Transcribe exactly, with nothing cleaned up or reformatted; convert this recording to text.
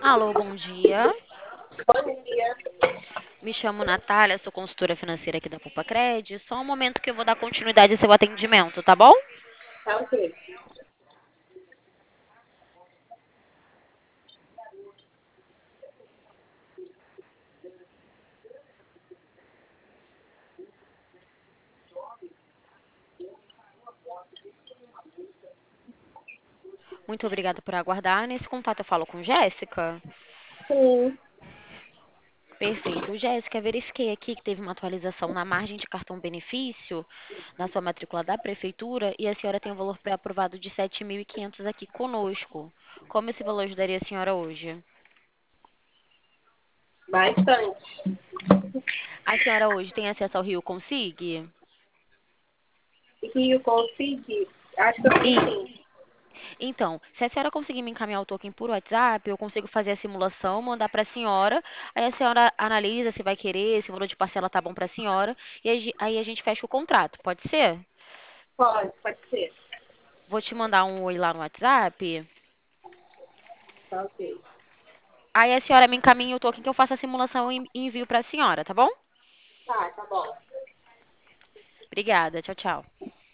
Alô, bom dia. Bom dia. Me chamo Natália, sou consultora financeira aqui da Poupa Cred. Só um momento que eu vou dar continuidade ao seu atendimento, tá bom? Tá ok. Muito obrigada por aguardar. Nesse contato eu falo com Jéssica. Sim. Perfeito. Jéssica, verifiquei aqui que teve uma atualização na margem de cartão benefício na sua matrícula da prefeitura e a senhora tem um valor pré-aprovado de sete mil e quinhentos aqui conosco. Como esse valor ajudaria a senhora hoje? Bastante. A senhora hoje tem acesso ao Rio Consigue? Rio consegui. Acho que eu tenho E sim. Então, se a senhora conseguir me encaminhar o token por WhatsApp, eu consigo fazer a simulação, mandar para a senhora, aí a senhora analisa se vai querer, se o valor de parcela tá bom para a senhora, e aí aí a gente fecha o contrato, pode ser? Pode, pode ser. Vou te mandar um oi lá no WhatsApp, Tá ok. aí a senhora me encaminha o token que eu faço a simulação e e envio para a senhora, tá bom? Tá, tá bom. Obrigada, tchau, tchau.